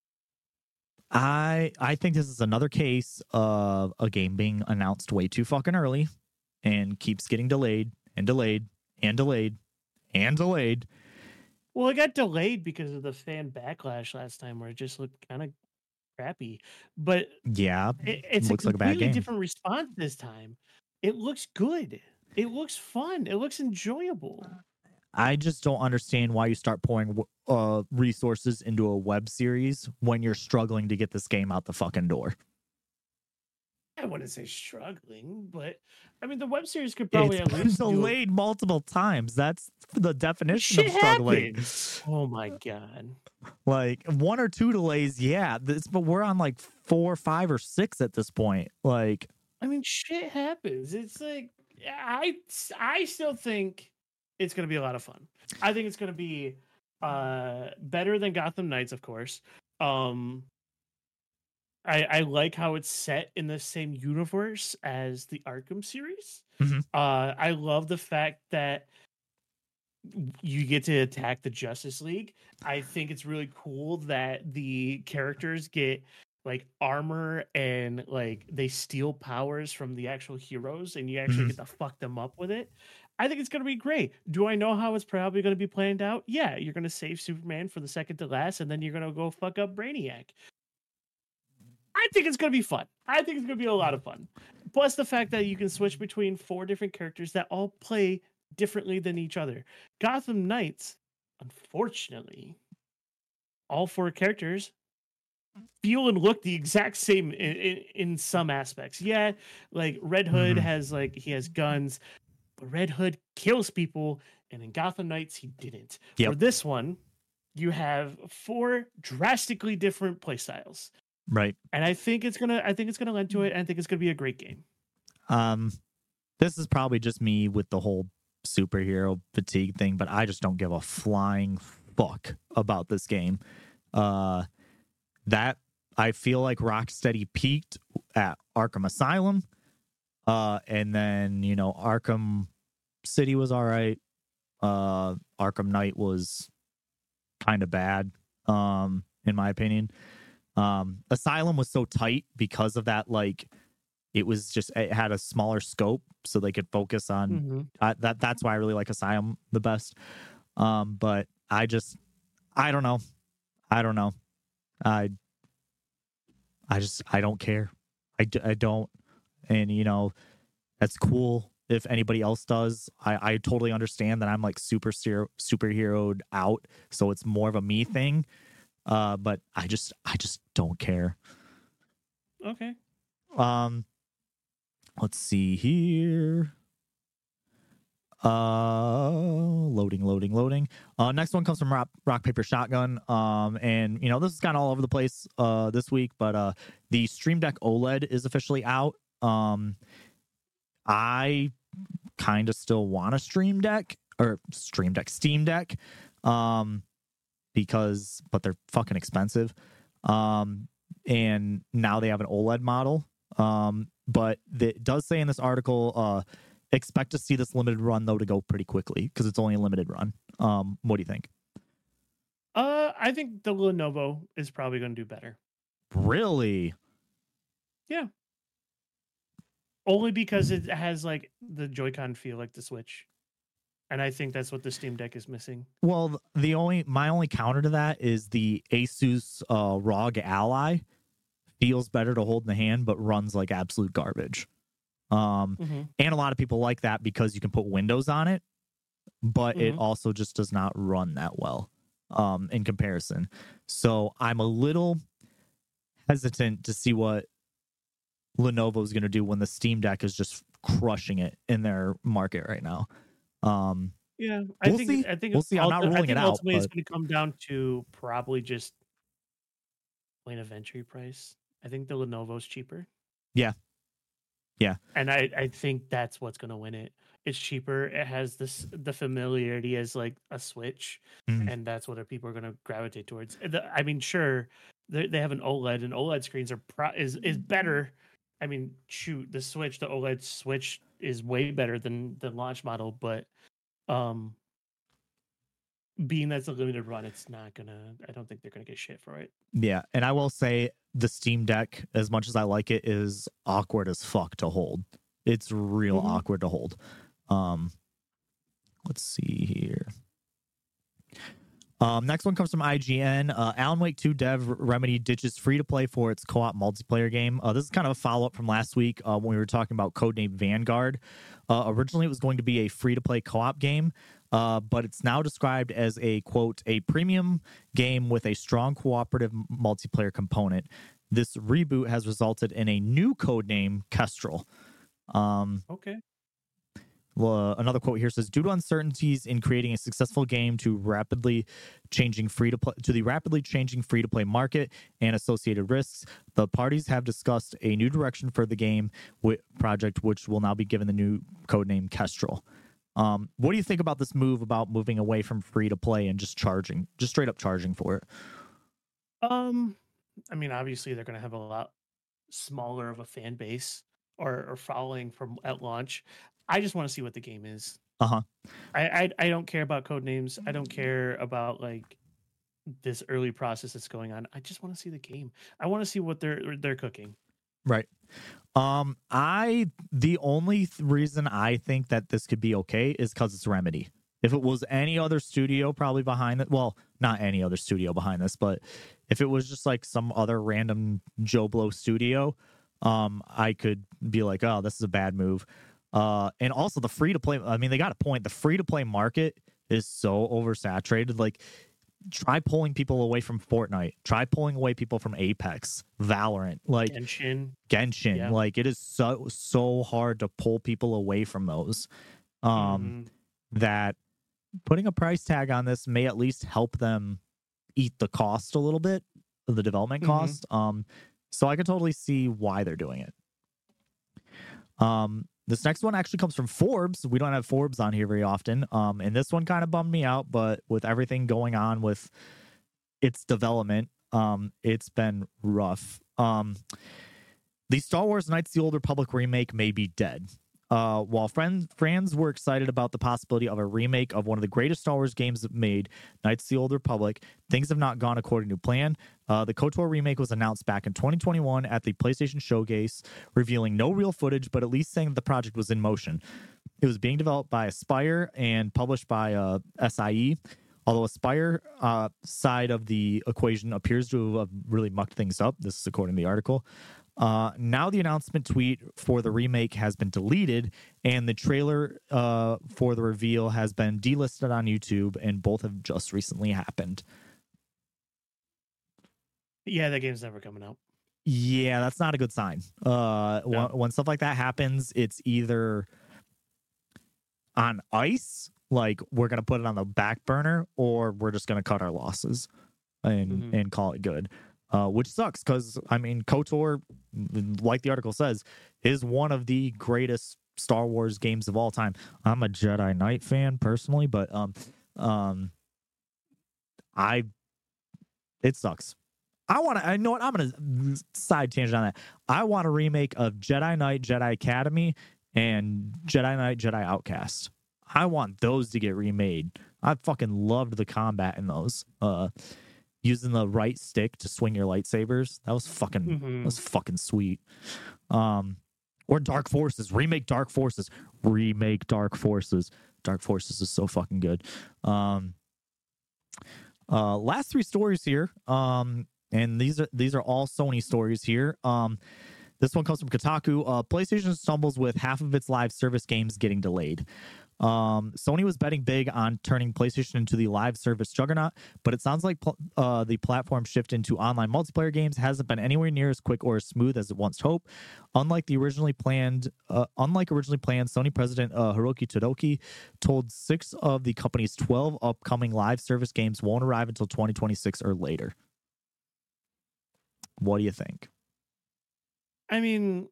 I think this is another case of a game being announced way too fucking early and keeps getting delayed and delayed and delayed and delayed. Well, it got delayed because of the fan backlash last time, where it just looked kind of crappy. But yeah, it looks like a bad game. Different response this time. It looks good. It looks fun. It looks enjoyable. I just don't understand why you start pouring resources into a web series when you're struggling to get this game out the fucking door. I wouldn't say struggling, but I mean the web series could probably It's at least been delayed multiple times. That's the definition of shit struggling. happens. Oh my god. Like 1 or 2 delays, yeah. But we're on like 4, 5, or 6 at this point. Like, I mean, shit happens. It's like I still think it's gonna be a lot of fun. I think it's gonna be better than Gotham Knights, of course. I like how it's set in the same universe as the Arkham series. Mhm. I love the fact that you get to attack the Justice League. I think it's really cool that the characters get like armor and like they steal powers from the actual heroes and you actually Mhm. get to fuck them up with it. I think it's going to be great. Do I know how it's probably going to be planned out? Yeah, you're going to save Superman for the second to last and then you're going to go fuck up Brainiac. I think it's going to be fun. I think it's going to be a lot of fun. Plus the fact that you can switch between 4 different characters that all play differently than each other. Gotham Knights, unfortunately, all 4 characters feel and look the exact same in some aspects. Yeah, like Red Hood has like he has guns, but Red Hood kills people, and in Gotham Knights he didn't. Yep. For this one, you have 4 drastically different playstyles. Right. And I think it's gonna lend to it, and I think it's gonna be a great game. This is probably just me with the whole superhero fatigue thing, but I just don't give a flying fuck about this game. That I feel like Rocksteady peaked at Arkham Asylum, and then Arkham City was all right. Arkham Knight was kind of bad, in my opinion. Asylum was so tight because of that, like it had a smaller scope so they could focus on that's why I really like Asylum the best. But I don't know. I don't care. I don't. And that's cool if anybody else does. I totally understand that I'm like superheroed out, so it's more of a me thing. But I just don't care. Okay. Let's see here. Loading. Next one comes from Rock Paper Shotgun. And this is kind of all over the place this week, but the Stream Deck OLED is officially out. I kind of still want a Steam Deck, but they're fucking expensive. And now they have an OLED model. But it does say in this article, expect to see this limited run though to go pretty quickly because it's only a limited run. What do you think? I think the Lenovo is probably going to do better. Really? Yeah. Only because it has like the Joy-Con feel like the Switch. And I think that's what the Steam Deck is missing. Well, my only counter to that is the Asus ROG Ally feels better to hold in the hand, but runs like absolute garbage. And a lot of people like that because you can put Windows on it, but it also just does not run that well in comparison. So I'm a little hesitant to see what Lenovo is going to do when the Steam Deck is just crushing it in their market right now. Yeah, we'll see. I'm not ruling it out. Ultimately, it's going to come down to probably just point of entry price. I think the Lenovo's cheaper. Yeah. And I think that's what's going to win it. It's cheaper. It has the familiarity as like a Switch, and that's what people are going to gravitate towards. I mean, sure, they have an OLED, and OLED screens is better. I mean, shoot, the OLED Switch is way better than the launch model, but being that's a limited run, I don't think they're gonna get shit for it. Yeah, and I will say the Steam Deck, as much as I like it, is awkward as fuck to hold. It's real awkward to hold. Let's see here. Next one comes from IGN. Alan Wake 2 dev Remedy ditches free-to-play for its co-op multiplayer game. This is kind of a follow-up from last week when we were talking about Codename Vanguard. Originally, it was going to be a free-to-play co-op game. but it's now described as a, quote, a premium game with a strong cooperative multiplayer component. This reboot has resulted in a new code name, Kestrel. Okay. Another quote here says, due to uncertainties in creating a successful game to the rapidly changing free to play market and associated risks, the parties have discussed a new direction for the game project, which will now be given the new codename Kestrel. What do you think about this move, about moving away from free to play and just straight up charging for it? I mean, obviously they're going to have a lot smaller of a fan base or following from at launch. I just want to see what the game is. I don't care about code names. I don't care about like this early process that's going on. I just want to see the game. I want to see what they're cooking. Right. The only reason I think that this could be okay is because it's Remedy. If it was any other studio probably behind it, well, not any other studio behind this, but if it was just like some other random Joe Blow studio, I could be like, oh, this is a bad move. And also the free to play, I mean, they got a point. The free to play market is so oversaturated. Like, try pulling people away from Fortnite. Try pulling away people from Apex, Valorant, like Genshin. Yeah. Like, it is so hard to pull people away from those. That putting a price tag on this may at least help them eat the cost a little bit of the development cost. So I can totally see why they're doing it. This next one actually comes from Forbes. We don't have Forbes on here very often. And this one kind of bummed me out, but with everything going on with its development, it's been rough. The Star Wars Knights of the Old Republic remake may be dead. While fans were excited about the possibility of a remake of one of the greatest Star Wars games made, Knights of the Old Republic, things have not gone according to plan. The KOTOR remake was announced back in 2021 at the PlayStation Showcase, revealing no real footage, but at least saying that the project was in motion. It was being developed by Aspyr and published by SIE. Although Aspyr side of the equation appears to have really mucked things up. This is according to the article. Now the announcement tweet for the remake has been deleted, and the trailer for the reveal has been delisted on YouTube, and both have just recently happened. Yeah, that game's never coming out. Yeah, that's not a good sign. No. When stuff like that happens, it's either on ice, like we're going to put it on the back burner, or we're just going to cut our losses and call it good. Which sucks because, I mean, KOTOR, like the article says, is one of the greatest Star Wars games of all time. I'm a Jedi Knight fan personally, but it sucks. I know what, I'm going to side tangent on that. I want a remake of Jedi Knight, Jedi Academy, and Jedi Knight, Jedi Outcast. I want those to get remade. I fucking loved the combat in those. Using the right stick to swing your lightsabers. That was fucking sweet. Or Dark Forces. Remake Dark Forces. Dark Forces is so fucking good. Last three stories here. And these are all Sony stories here. This one comes from Kotaku. PlayStation stumbles with half of its live service games getting delayed. Sony was betting big on turning PlayStation into the live service juggernaut, but it sounds like the platform shift into online multiplayer games hasn't been anywhere near as quick or as smooth as it once hoped. Unlike originally planned, Sony president Hiroki Todoki told 6 of the company's 12 upcoming live service games won't arrive until 2026 or later. What do you think? I mean,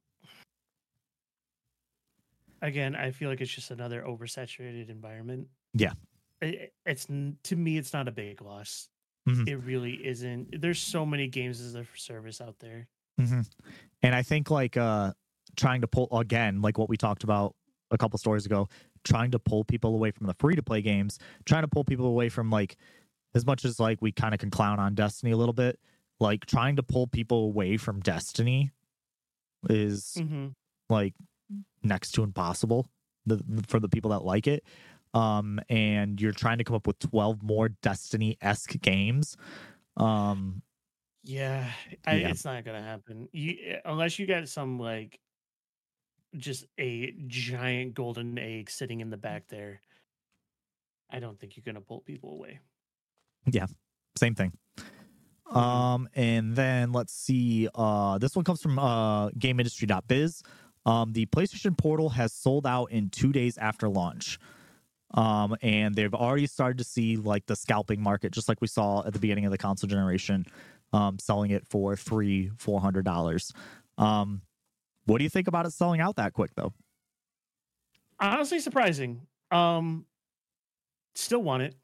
again, I feel like it's just another oversaturated environment. Yeah. It's to me, it's not a big loss. It really isn't. There's so many games as a service out there. And I think like trying to pull, again, like what we talked about a couple stories ago, trying to pull people away from the free-to-play games, trying to pull people away from, like, as much as like we kind of can clown on Destiny a little bit, like trying to pull people away from Destiny is like next to impossible for the people that like it. And you're trying to come up with 12 more Destiny-esque games. It's not gonna happen. Unless you got some like just a giant golden egg sitting in the back there. I don't think you're gonna pull people away. Yeah, same thing. And then let's see. This one comes from GameIndustry.biz. The PlayStation Portal has sold out in 2 days after launch. And they've already started to see like the scalping market, just like we saw at the beginning of the console generation, selling it for $300-$400. What do you think about it selling out that quick, though? Honestly, surprising. Still want it.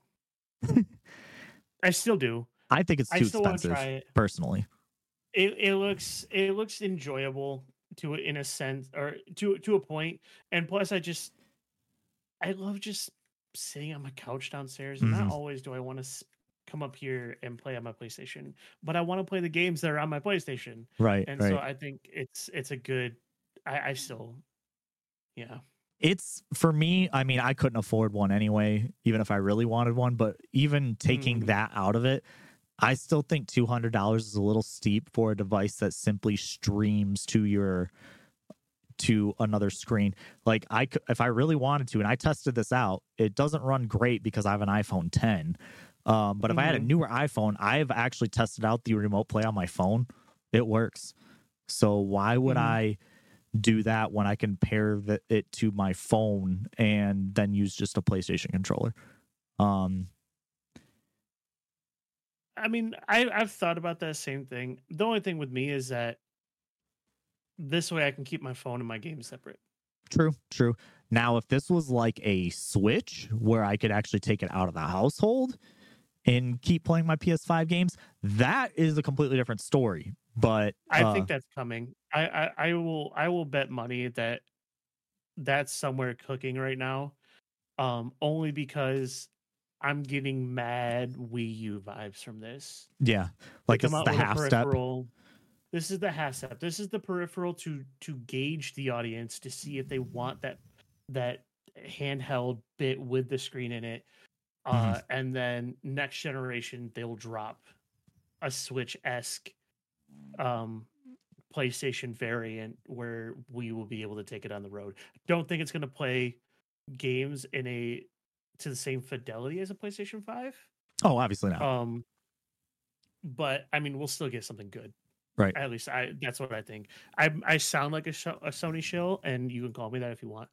I still do. I think it's too expensive, try it. Personally. It looks enjoyable in a sense, or to a point. And plus, I love just sitting on my couch downstairs. And not always do I want to come up here and play on my PlayStation, but I want to play the games that are on my PlayStation. Right. And so I think it's a good. I still, yeah. It's, for me, I mean, I couldn't afford one anyway, even if I really wanted one. But even taking that out of it, I still think $200 is a little steep for a device that simply streams to another screen. Like, if I really wanted to, and I tested this out, it doesn't run great because I have an iPhone 10. But if I had a newer iPhone, I've actually tested out the remote play on my phone. It works. So why would I do that when I can pair it to my phone and then use just a PlayStation controller? I mean, I've thought about that same thing. The only thing with me is that this way I can keep my phone and my game separate. True. Now, if this was like a Switch where I could actually take it out of the household and keep playing my PS5 games, that is a completely different story. But I think that's coming. I will bet money that that's somewhere cooking right now. Only because I'm getting mad Wii U vibes from this. Yeah, like this is the half step. This is the half step. This is the peripheral to gauge the audience to see if they want that handheld bit with the screen in it. And then next generation they'll drop a Switch-esque PlayStation variant where we will be able to take it on the road. Don't think it's going to play games to the same fidelity as a PlayStation 5. Oh, obviously not. But I mean, we'll still get something good. Right. At least that's what I think. I sound like a Sony shill, and you can call me that if you want.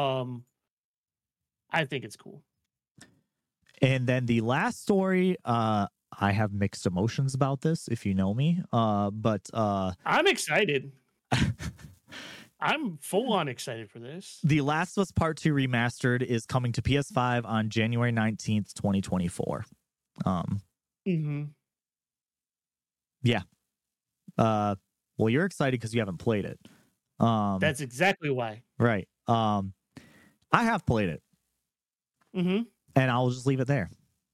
I think it's cool. And then the last story, I have mixed emotions about this, if you know me. But I'm excited. I'm full on excited for this. The Last of Us Part 2 Remastered is coming to PS5 on January 19th, 2024. Yeah. Well, you're excited because you haven't played it. That's exactly why. Right. I have played it. And I'll just leave it there.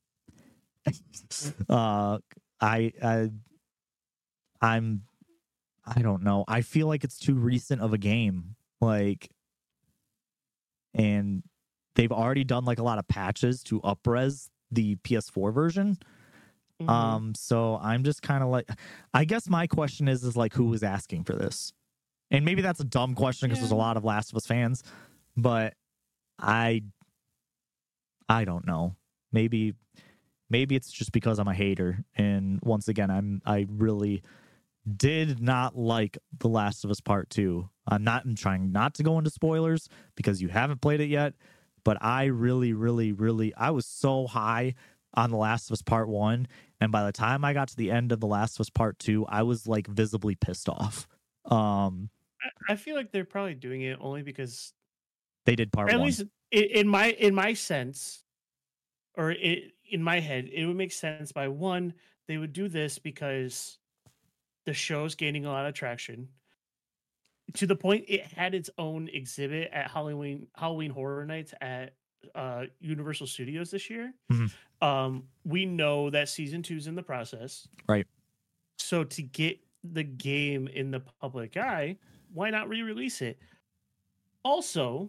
I don't know. I feel like it's too recent of a game. Like, and they've already done like a lot of patches to up-res the PS4 version. So I'm just kind of like, I guess my question is like, who was asking for this? And maybe that's a dumb question because there's a lot of Last of Us fans, but I don't know. Maybe it's just because I'm a hater. And once again, I really did not like The Last of Us Part 2. I'm trying not to go into spoilers because you haven't played it yet, but I really, really, really, I was so high on The Last of Us Part 1, and by the time I got to the end of The Last of Us Part 2, I was like visibly pissed off. I feel like they're probably doing it only because they did Part 1. At least in my sense, or in my head, it would make sense by one, they would do this because the show's gaining a lot of traction to the point it had its own exhibit at Halloween Horror Nights at Universal Studios this year. We know that season 2's in the process, right? So to get the game in the public eye, why not re-release it? Also,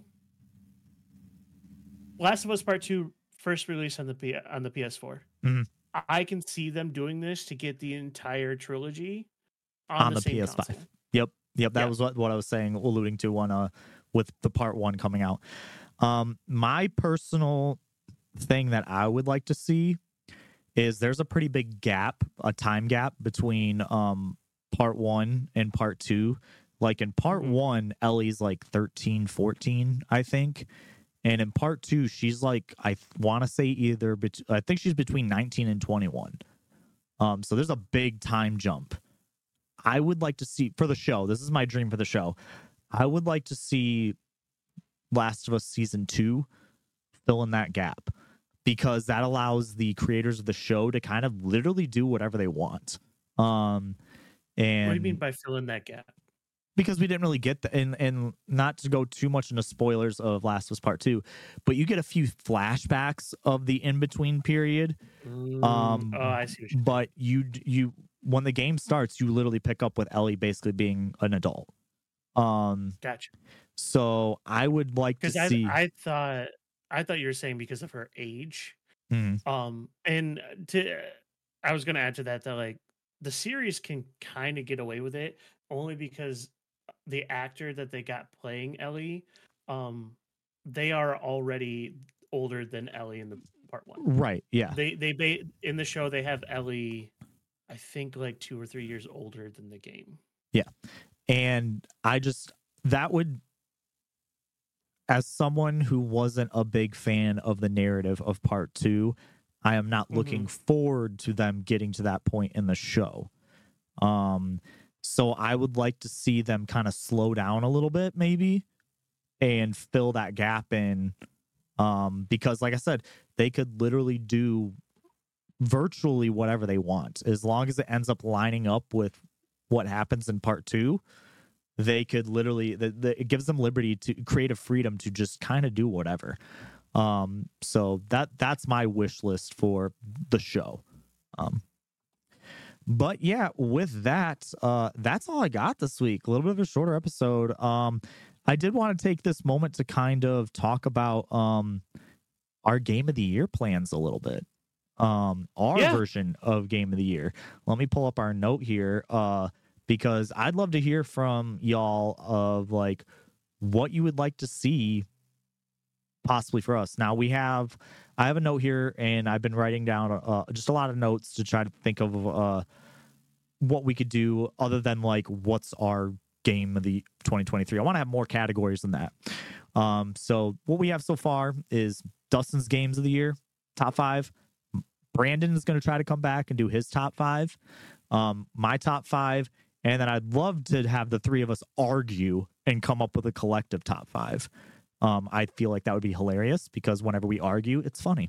Last of Us Part 2 first release on the PS4. I can see them doing this to get the entire trilogy on the same PS5. console. Yep. That was what I was saying, alluding to with the Part 1 coming out. My personal thing that I would like to see is there's a pretty big gap, a time gap between part 1 and part 2. Like in part 1, Ellie's like 13, 14, I think. And in part 2, she's like, I want to say I think she's between 19 and 21. So there's a big time jump. I would like to see, for the show, this is my dream for the show, I would like to see Last of Us Season 2 fill in that gap, because that allows the creators of the show to kind of literally do whatever they want. And what do you mean by fill in that gap? Because we didn't really get and not to go too much into spoilers of Last of Us Part 2, but you get a few flashbacks of the in-between period. I see what you're but you when the game starts, you literally pick up with Ellie basically being an adult. Gotcha. So I would like to see. I thought you were saying because of her age. Mm-hmm. And I was gonna add to that like the series can kind of get away with it only because the actor that they got playing Ellie, they are already older than Ellie in the part 1. Right. Yeah. They in the show they have Ellie, I think like 2 or 3 years older than the game. Yeah. And that would, as someone who wasn't a big fan of the narrative of part 2, I am not looking forward to them getting to that point in the show. So I would like to see them kind of slow down a little bit, maybe, and fill that gap in. Because like I said, they could literally do virtually whatever they want. As long as it ends up lining up with what happens in part 2, they could literally, it gives them liberty to creative freedom to just kind of do whatever. So that's my wish list for the show. But yeah, with that, that's all I got this week. A little bit of a shorter episode. I did want to take this moment to kind of talk about our Game of the Year plans a little bit. Version of Game of the Year. Let me pull up our note here, because I'd love to hear from y'all of like what you would like to see possibly for us. Now I have a note here, and I've been writing down just a lot of notes to try to think of what we could do other than like what's our game of the 2023. I want to have more categories than that. So what we have so far is Dustin's games of the year, top 5. Brandon is going to try to come back and do his top 5. My top 5, and then I'd love to have the 3 of us argue and come up with a collective top 5. I feel like that would be hilarious because whenever we argue, it's funny.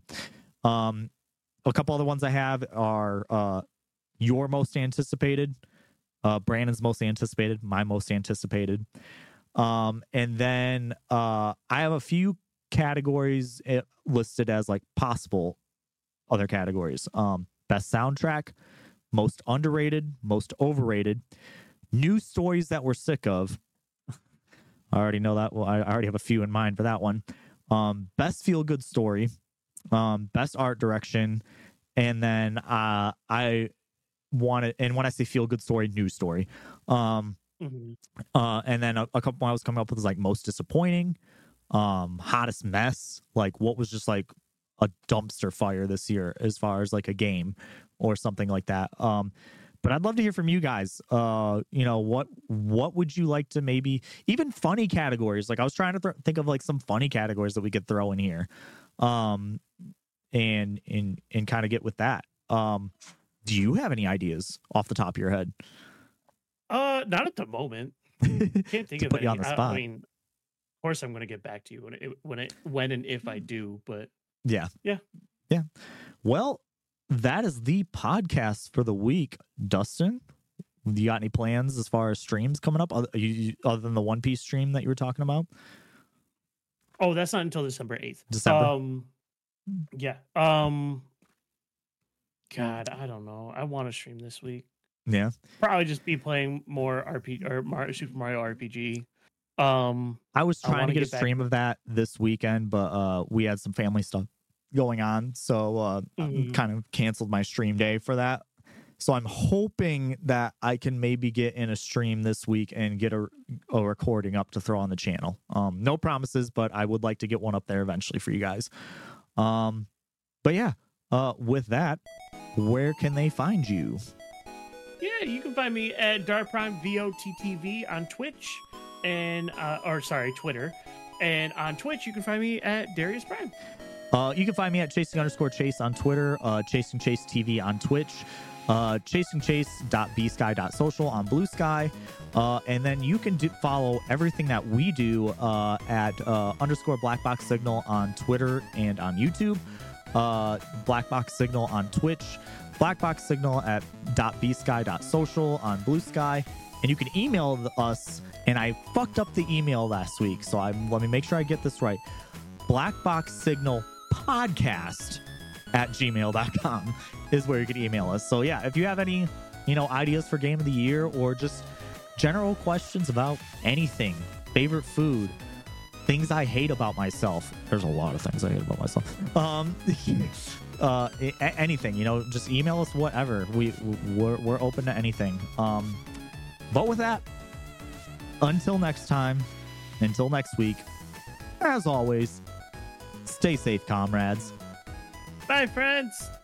A couple other ones I have are your most anticipated, Brandon's most anticipated, my most anticipated. And then I have a few categories listed as like possible other categories. Best soundtrack, most underrated, most overrated, news stories that we're sick of. I already know that. Well, I already have a few in mind for that one. Best feel-good story, best art direction, and then I wanted, and when I say feel-good story, news story. And then a couple I was coming up with was like most disappointing, hottest mess, like what was just like a dumpster fire this year as far as like a game or something like that. But I'd love to hear from you guys. What would you like to maybe even funny categories? Like I was trying to think of like some funny categories that we could throw in here, and kind of get with that. Do you have any ideas off the top of your head? Not at the moment. Can't think of put any. You on the spot. I mean, of course, I'm going to get back to you when and if I do. But yeah. Yeah. Well, that is the podcast for the week. Dustin, do you got any plans as far as streams coming up other than the One Piece stream that you were talking about? Oh, that's not until December 8th. December? Yeah. God, I don't know. I want to stream this week. Yeah. Probably just be playing more Super Mario RPG. I was trying to get a stream of that this weekend, but we had some family stuff going on, so kind of canceled my stream day for that. So I'm hoping that I can maybe get in a stream this week and get a recording up to throw on the channel. No promises, but I would like to get one up there eventually for you guys. But yeah, with that, where can they find you? Yeah, you can find me at Dark Prime VOTTV on Twitch and Twitter. And on Twitch, you can find me at Darius Prime. You can find me at chasing_chase on Twitter, Chasing Chase TV on Twitch, chasingchase.bsky.social on Blue Sky. And then you can follow everything that we do at _ Black Box Signal on Twitter and on YouTube, Black Box Signal on Twitch, Black Box Signal at .bsky.social on Blue Sky. And you can email us, and I fucked up the email last week, so let me make sure I get this right. blackboxsignalpodcast@gmail.com is where you can email us. So yeah, if you have any, ideas for game of the year or just general questions about anything, favorite food, things I hate about myself. There's a lot of things I hate about myself. Anything, just email us whatever. We're open to anything. But with that, until next time, until next week, as always, stay safe, comrades. Bye, friends.